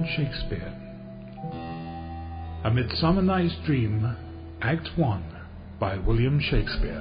Shakespeare. A Midsummer Night's Dream, Act 1, by William Shakespeare.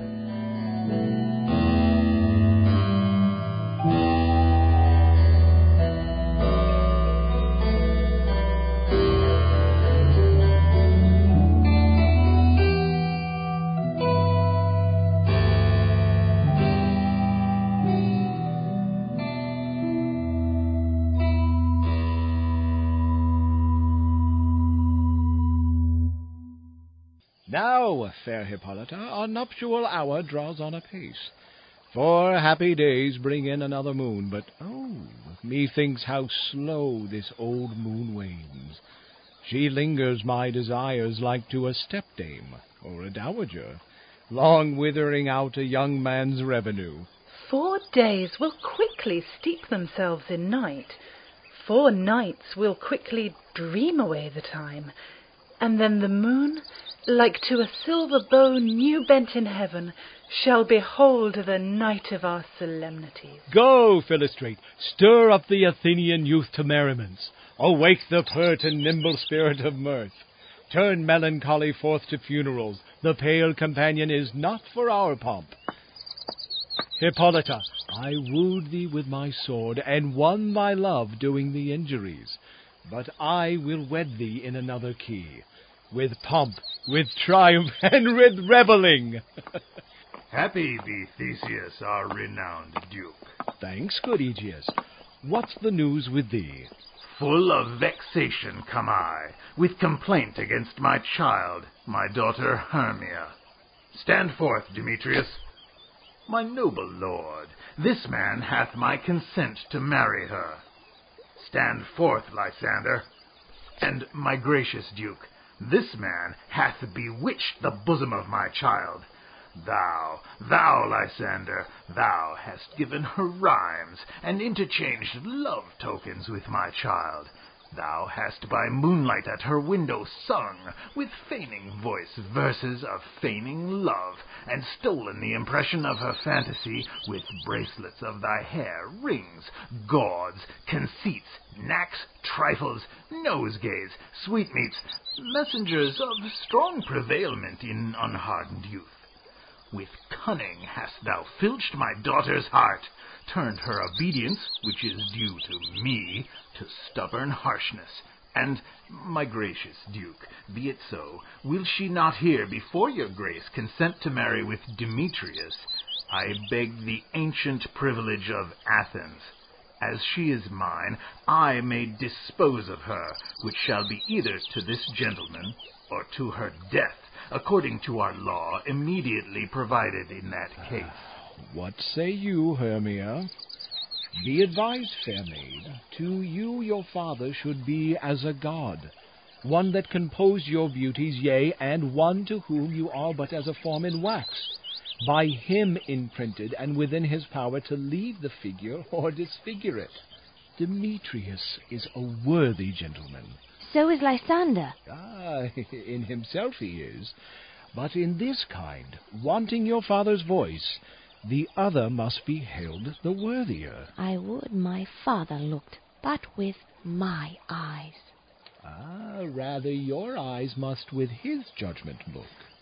Now, fair Hippolyta, our nuptial hour draws on apace. 4 happy days bring in another moon, but, methinks how slow this old moon wanes. She lingers my desires like to a stepdame or a dowager, long withering out a young man's revenue. 4 days will quickly steep themselves in night. 4 nights will quickly dream away the time, and then the moon, like to a silver bow new bent in heaven, shall behold the night of our solemnities. Go, Philostrate, stir up the Athenian youth to merriments. Awake the pert and nimble spirit of mirth. Turn melancholy forth to funerals. The pale companion is not for our pomp. Hippolyta, I wooed thee with my sword, and won thy love doing thee injuries. But I will wed thee in another key, with pomp, with triumph, and with revelling. Happy be Theseus, our renowned duke. Thanks, good Aegeus. What's the news with thee? Full of vexation come I, with complaint against my child, my daughter Hermia. Stand forth, Demetrius. My noble lord, this man hath my consent to marry her. Stand forth, Lysander. And, my gracious duke, this man hath bewitched the bosom of my child. Thou, Lysander, thou hast given her rhymes, and interchanged love tokens with my child. Thou hast by moonlight at her window sung, with feigning voice, verses of feigning love, and stolen the impression of her fantasy with bracelets of thy hair, rings, gauds, conceits, knacks, trifles, nosegays, sweetmeats, messengers of strong prevailment in unhardened youth. With cunning hast thou filched my daughter's heart, turned her obedience, which is due to me, to stubborn harshness. And, my gracious duke, be it so, will she not here before your grace consent to marry with Demetrius, I beg the ancient privilege of Athens. As she is mine, I may dispose of her, which shall be either to this gentleman, or to her death, according to our law immediately provided in that case. What say you, Hermia? Be advised, fair maid, to you your father should be as a god, one that composed your beauties, yea, and one to whom you are but as a form in wax, by him imprinted, and within his power to leave the figure or disfigure it. Demetrius is a worthy gentleman. So is Lysander. In himself he is, but in this kind, wanting your father's voice, the other must be held the worthier. I would my father looked, but with my eyes. Rather your eyes must with his judgment look.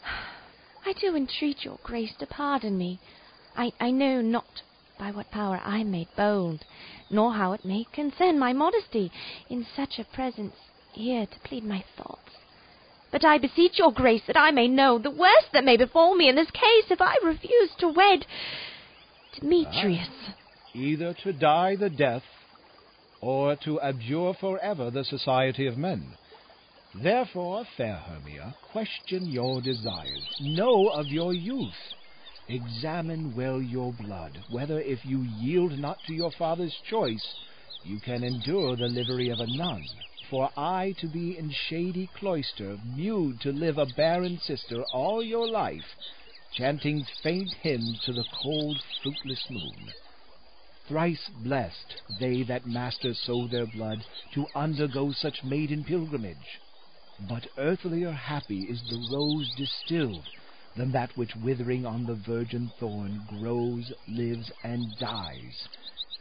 I do entreat your grace to pardon me. I know not by what power I am made bold, nor how it may concern my modesty in such a presence here to plead my thoughts. But I beseech your grace that I may know the worst that may befall me in this case if I refuse to wed Demetrius. Either to die the death, or to abjure forever the society of men. Therefore, fair Hermia, question your desires, know of your youth, examine well your blood, whether if you yield not to your father's choice, you can endure the livery of a nun. For I to be in shady cloister, mewed to live a barren sister all your life, chanting faint hymns to the cold, fruitless moon. Thrice blessed they that master so their blood to undergo such maiden pilgrimage. But earthlier happy is the rose distilled than that which withering on the virgin thorn grows, lives, and dies.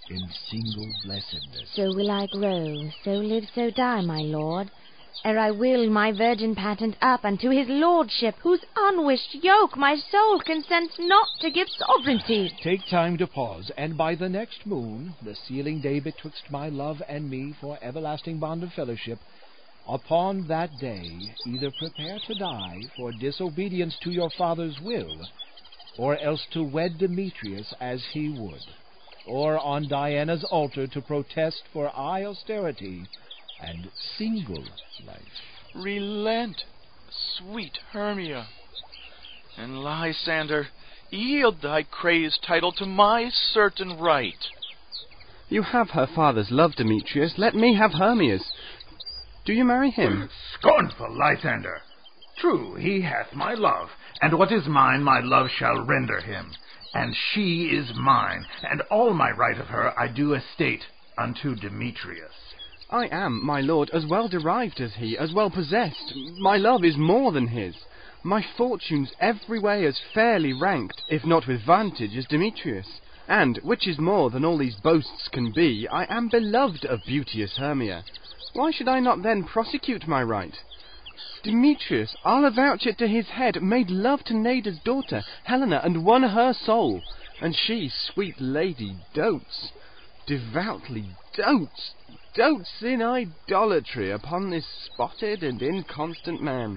in single blessedness. So will I grow, so live, so die, my lord, ere I will my virgin patent up unto his lordship, whose unwished yoke my soul consents not to give sovereignty. Take time to pause, and by the next moon, the sealing day betwixt my love and me for everlasting bond of fellowship, upon that day either prepare to die for disobedience to your father's will, or else to wed Demetrius as he would, or on Diana's altar to protest for high austerity and single life. Relent, sweet Hermia, and Lysander, yield thy crazed title to my certain right. You have her father's love, Demetrius. Let me have Hermia's. Do you marry him? Scornful Lysander! True, he hath my love, and what is mine my love shall render him. And she is mine, and all my right of her I do estate unto Demetrius. I am, my lord, as well derived as he, as well possessed. My love is more than his. My fortunes every way as fairly ranked, if not with vantage, as Demetrius. And, which is more than all these boasts can be, I am beloved of beauteous Hermia. Why should I not then prosecute my right? Demetrius, I'll avouch it to his head, made love to Nada's daughter, Helena, and won her soul. And she, sweet lady, dotes, devoutly dotes in idolatry upon this spotted and inconstant man.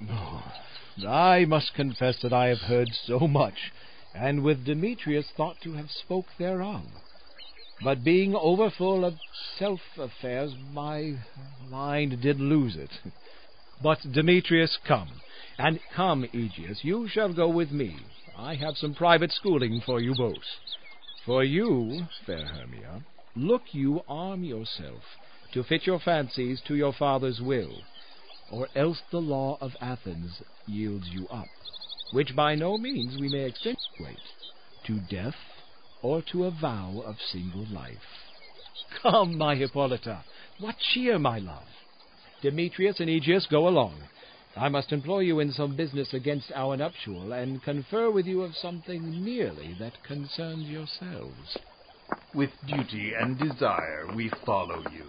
I must confess that I have heard so much, and with Demetrius thought to have spoke thereof. But being overfull of self-affairs, my mind did lose it. But Demetrius, come, and come, Aegeus, you shall go with me. I have some private schooling for you both. For you, fair Hermia, look you arm yourself to fit your fancies to your father's will, or else the law of Athens yields you up, which by no means we may extenuate, to death or to a vow of single life. Come, my Hippolyta, what cheer, my love? Demetrius and Aegeus, go along. I must employ you in some business against our nuptial, and confer with you of something nearly that concerns yourselves. With duty and desire we follow you.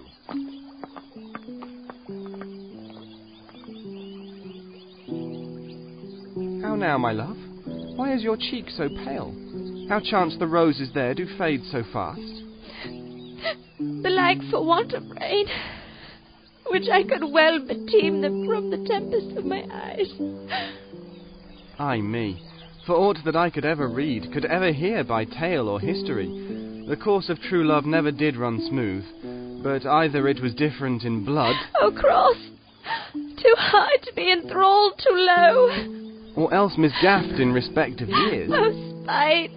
How now, my love? Why is your cheek so pale? How chance the roses there do fade so fast? Belike for want of rain, which I could well beteem them from the tempest of my eyes. Ay me, for aught that I could ever read, could ever hear by tale or history, the course of true love never did run smooth, but either it was different in blood... O cross! Too high to be enthralled, too low! Or else misgaffed in respect of years. O spite!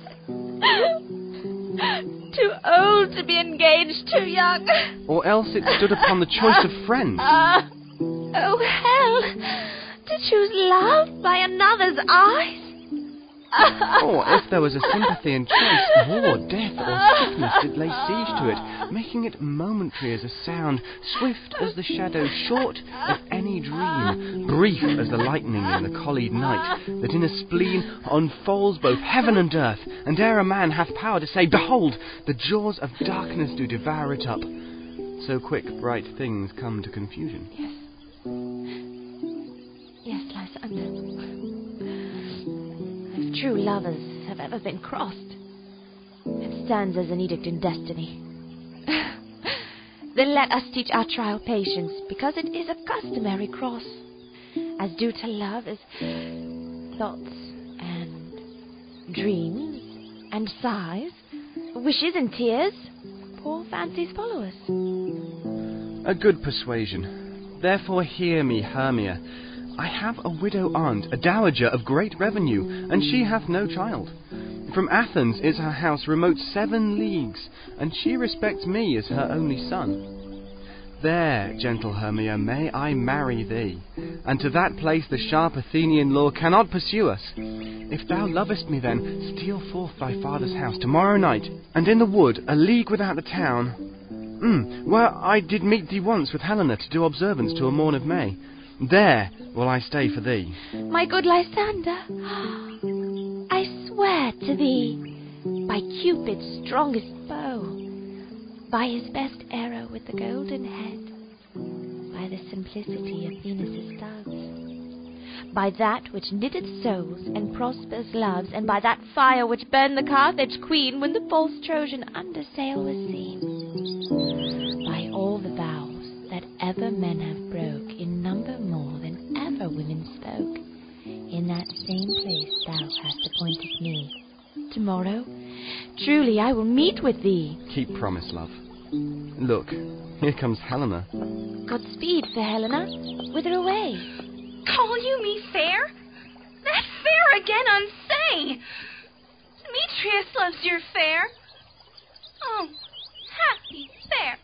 Too old to be engaged, too young. Or else it stood upon the choice of friends. Oh, hell! To choose love by another's eyes? Or if there was a sympathy in choice, war, death, or sickness did lay siege to it, making it momentary as a sound, swift as the shadow, short as any dream, brief as the lightning in the collied night, that in a spleen unfolds both heaven and earth, and ere a man hath power to say, behold, the jaws of darkness do devour it up. So quick bright things come to confusion. Yes, Lysander. If true lovers have ever been crossed, it stands as an edict in destiny. Then let us teach our trial patience, because it is a customary cross, as due to love as thoughts and dreams and sighs, wishes and tears. Poor fancies follow us. A good persuasion. Therefore hear me, Hermia. I have a widow aunt, a dowager of great revenue, and she hath no child. From Athens is her house remote 7 leagues, and she respects me as her only son. There, gentle Hermia, may I marry thee, and to that place the sharp Athenian law cannot pursue us. If thou lovest me then, steal forth thy father's house tomorrow night, and in the wood, a league without the town, where I did meet thee once with Helena to do observance to a morn of May. There will I stay for thee. My good Lysander, I swear to thee, by Cupid's strongest bow, by his best arrow with the golden head, by the simplicity of Venus's doves, by that which knitted souls and prospers loves, and by that fire which burned the Carthage queen when the false Trojan under sail was seen, by all the vows that ever men have broke, in number more than ever women spoke, in that same place thou hast appointed me. Tomorrow, truly I will meet with thee. Keep promise, love. Look, here comes Helena. Godspeed, fair Helena. Whither away? Call you me fair? That fair again unsay! Demetrius loves your fair. Oh, happy fair!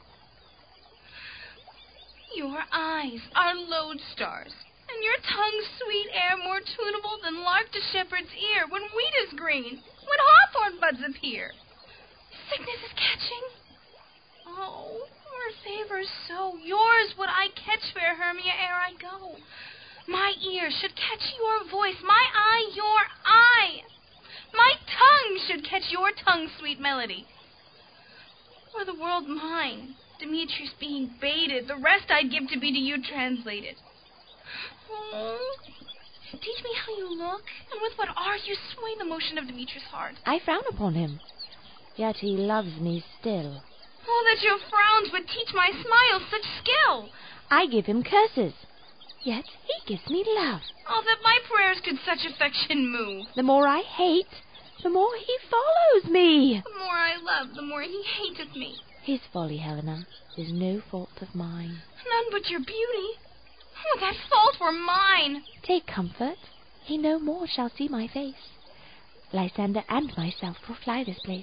Your eyes are lodestars, and your tongue's sweet air more tunable than lark to shepherd's ear when wheat is green, when hawthorn buds appear. Sickness is catching. Oh, your favors so, yours would I catch, fair Hermia, ere I go. My ear should catch your voice, my eye your eye. My tongue should catch your tongue's sweet melody. Were the world mine, Demetrius being baited, the rest I'd give to be to you translated. Oh, teach me how you look, and with what art you sway the motion of Demetrius' heart. I frown upon him, yet he loves me still. Oh, that your frowns would teach my smiles such skill. I give him curses, yet he gives me love. Oh, that my prayers could such affection move. The more I hate, the more he follows me. The more I love, the more he hateth me. His folly, Helena, is no fault of mine. None but your beauty. Oh, that fault were mine. Take comfort. He no more shall see my face. Lysander and myself will fly this place.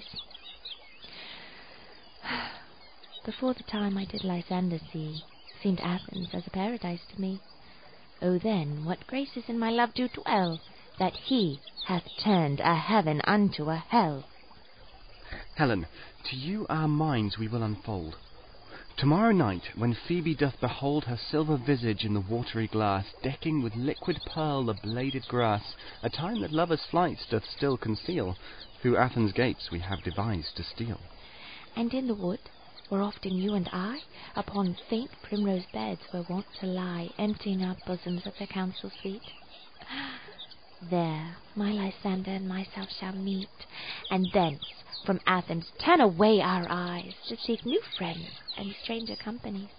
Before the time I did Lysander see, seemed Athens as a paradise to me. Oh, then, what graces in my love do dwell, that he hath turned a heaven unto a hell. Helen, to you our minds we will unfold. Tomorrow night, when Phoebe doth behold her silver visage in the watery glass, decking with liquid pearl the bladed grass, a time that lovers' flights doth still conceal, through Athens' gates we have devised to steal. And in the wood, where often you and I, upon faint primrose beds, were wont to lie, emptying our bosoms at the council seat. There my Lysander and myself shall meet, and thence from Athens turn away our eyes, to seek new friends and stranger companies.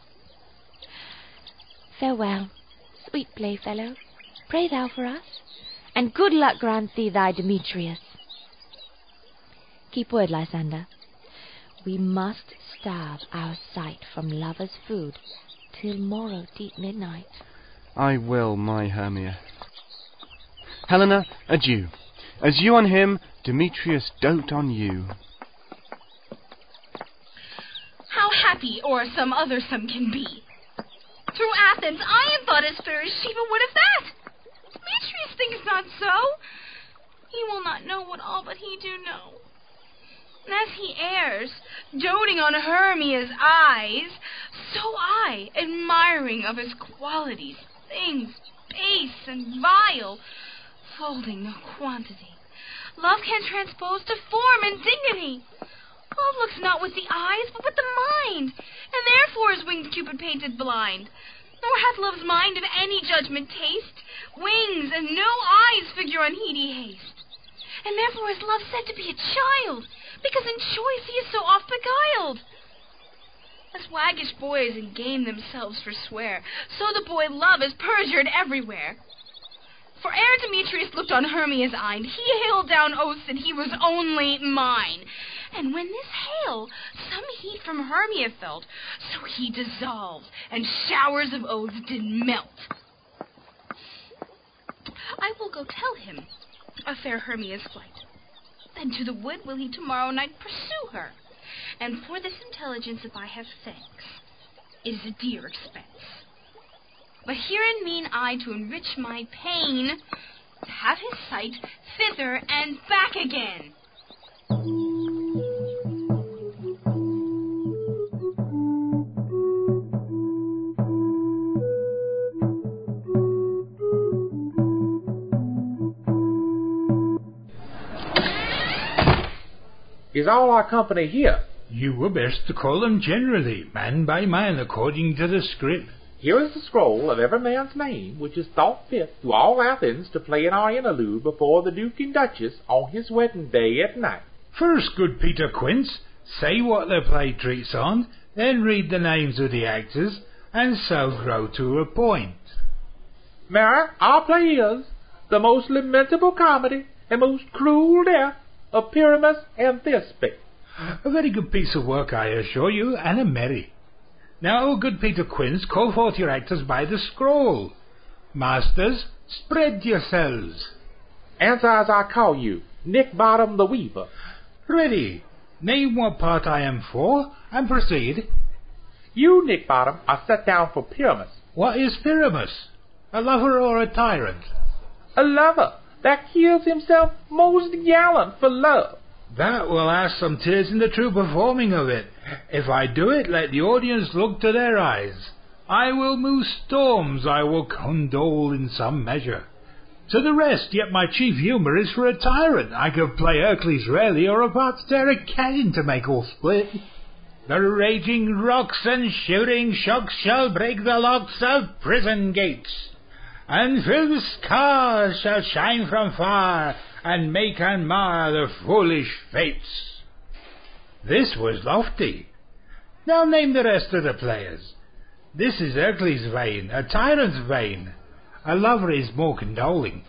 Farewell, sweet playfellow, pray thou for us, and good luck grant thee thy Demetrius. Keep word, Lysander. We must starve our sight from lovers' food till morrow deep midnight. I will, my Hermia. Helena, adieu. As you on him, Demetrius dote on you. How happy or some other some can be. Through Athens I am thought as fair as Sheba would have that. Demetrius thinks not so. He will not know what all but he do know. And as he errs, doting on Hermia's eyes, so I, admiring of his qualities, things base and vile, folding no quantity, love can transpose to form and dignity. Love looks not with the eyes, but with the mind, and therefore is winged Cupid painted blind. Nor hath love's mind of any judgment taste, wings and no eyes figure unheedy haste. And therefore is love said to be a child, because in choice he is so oft beguiled. As waggish boys in game themselves forswear, so the boy love is perjured everywhere. For ere Demetrius looked on Hermia's eyne, he hailed down oaths that he was only mine. And when this hail some heat from Hermia felt, so he dissolved, and showers of oaths did melt. I will go tell him of fair Hermia's flight. Then to the wood will he tomorrow night pursue her. And for this intelligence, if I have thanks, it is a dear expense. But herein mean I to enrich my pain, to have his sight thither and back again. Is all our company here? You were best to call them generally, man by man, according to the script. Here is the scroll of every man's name which is thought fit to all Athens to play in our interlude before the Duke and Duchess on his wedding day at night. First, good Peter Quince, say what the play treats on, then read the names of the actors, and so grow to a point. Mary, our play is the most lamentable comedy and most cruel death of Pyramus and Thisbe. A very good piece of work, I assure you, and a merry. Now, good Peter Quince, call forth your actors by the scroll. Masters, spread yourselves. Answer as I call you, Nick Bottom the Weaver. Ready. Name what part I am for, and proceed. You, Nick Bottom, are set down for Pyramus. What is Pyramus? A lover or a tyrant? A lover that kills himself most gallant for love. That will ask some tears in the true performing of it. If I do it, let the audience look to their eyes. I will move storms, I will condole in some measure. To the rest, yet my chief humour is for a tyrant. I could play Hercules rarely, or a part to tear a cannon to make all split. The raging rocks and shooting shocks shall break the locks of prison gates, and filmed scars shall shine from far, and make and mar the foolish fates. This was lofty. Now name the rest of the players. This is Hercules' vein, a tyrant's vein. A lover is more condoling.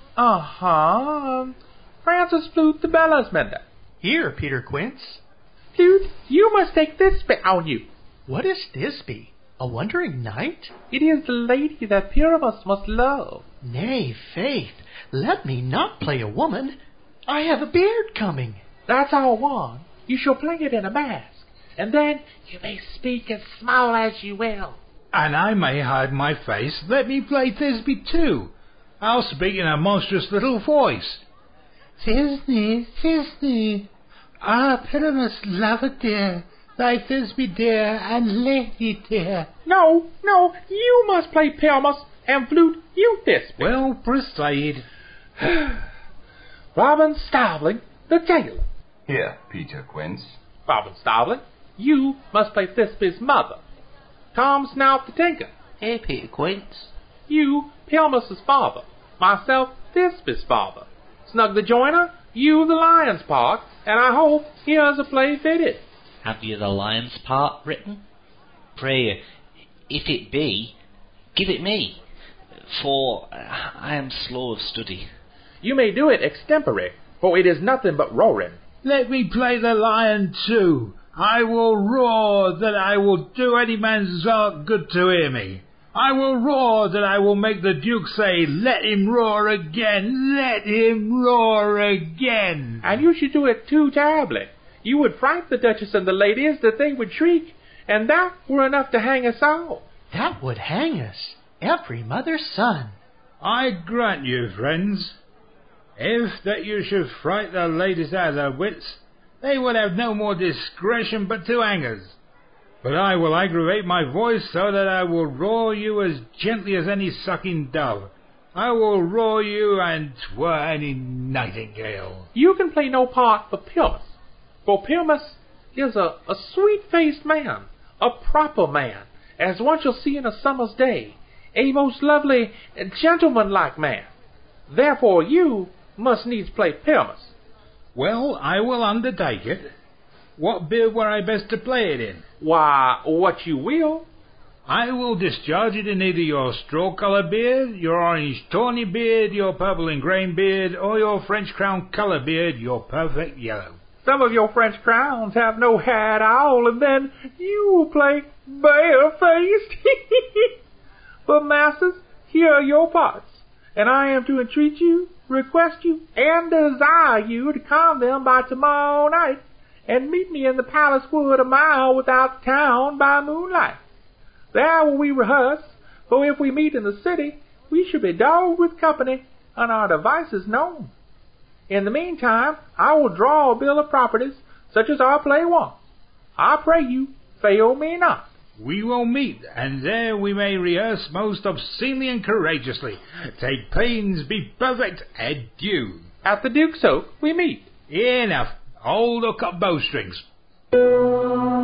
Francis Flute the bellows mender. Here, Peter Quince. Flute, you must take Thisbe on you. What is Thisbe? A wandering knight? It is the lady that Pyramus must love. Nay, faith, let me not play a woman. I have a beard coming. That's all one. You shall play it in a mask, and then you may speak as small as you will. And I may hide my face. Let me play Thisbe too. I'll speak in a monstrous little voice. Thisbe, Thisbe, ah, Pyramus, lover dear, thy Thisbe dear and lady dear. No, you must play Pyramus, and Flute, you Thisbe. Well, proceed. Robin Starveling, the tailor. Here, Peter Quince. Robin Starveling, you must play Thisbe's mother. Tom Snout the tinker. Here, Peter Quince. You, Pyramus's father. Myself, Thisbe's father. Snug the joiner, you the lion's part, and I hope here's a play fitted. Have you the lion's part written? Pray, if it be, give it me, for I am slow of study. You may do it extempore, for it is nothing but roaring. Let me play the lion too. I will roar that I will do any man's heart good to hear me. I will roar that I will make the Duke say, let him roar again, let him roar again. And you should do it too terribly. You would fright the Duchess and the ladies that they would shriek, and that were enough to hang us all. That would hang us, every mother's son. I grant you, friends, if that you should fright the ladies out of their wits, they would have no more discretion but to hang us. But I will aggravate my voice so that I will roar you as gently as any sucking dove. I will roar you and 'twere any nightingale. You can play no part for Pyramus, for Pyramus is a sweet-faced man, a proper man, as one shall see in a summer's day, a most lovely, gentlemanlike man. Therefore you must needs play Pyramus. Well, I will undertake it. What beard were I best to play it in? Why, what you will. I will discharge it in either your straw-colour beard, your orange tawny beard, your purple and grain beard, or your French crown colour beard, your perfect yellow. Some of your French crowns have no hair at all, and then you will play barefaced. But, masters, here are your parts, and I am to entreat you, request you, and desire you to come them by tomorrow night, and meet me in the palace wood a mile without the town by moonlight. There will we rehearse, for if we meet in the city, we shall be dogged with company, and our devices known. In the meantime, I will draw a bill of properties, such as our play wants. I pray you, fail me not. We will meet, and there we may rehearse most obscenely and courageously. Take pains, be perfect, adieu. At the Duke's Oak we meet. Enough. Hold up bowstrings.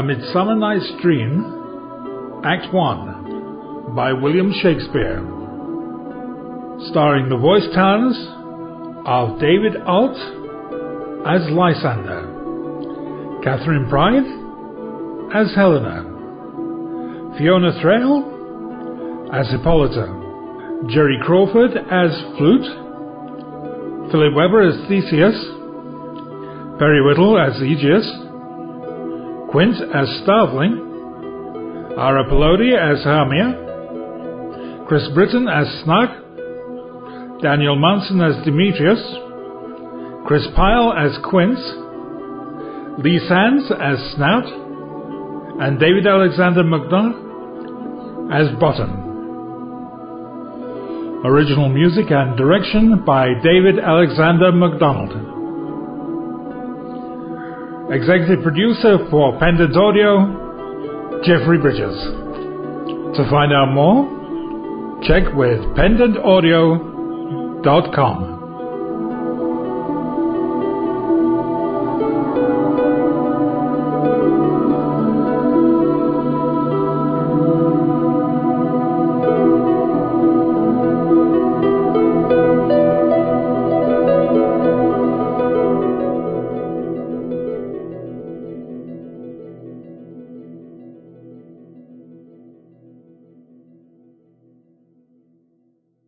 A Midsummer Night's Dream, Act 1, by William Shakespeare, starring the voice talents of David Alt as Lysander, Catherine Pride as Helena, Fiona Thrale as Hippolyta, Jerry Crawford as Flute, Philip Webber as Theseus, Perry Whittle as Aegeus, Quint as Starveling, Ara Pelodi as Hermia, Chris Britton as Snug, Daniel Munson as Demetrius, Chris Pyle as Quince, Lee Sands as Snout, and David Alexander MacDonagh as Bottom. Original music and direction by David Alexander MacDonald. Executive producer for Pendant Audio, Jeffrey Bridges. To find out more, check with pendantaudio.com.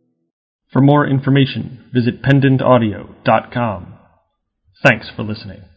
For more information, visit pendantaudio.com. Thanks for listening.